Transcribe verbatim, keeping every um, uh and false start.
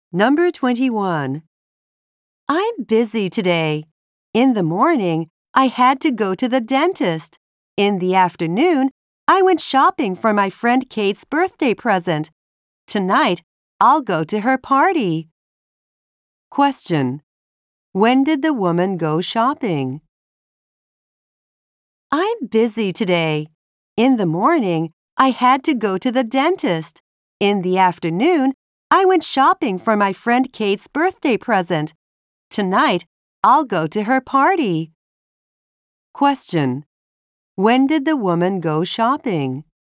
Number twenty-one. I'm busy today. In the morning, I had to go to the dentist. In the afternoon, I went shopping for my friend Kate's birthday present. Tonight, I'll go to her party. Question. When did the woman go shopping? I'm busy today. In the morning, I had to go to the dentist. In the afternoon, I went shopping for my friend Kate's birthday present. Tonight, I'll go to her party. Question. When did the woman go shopping?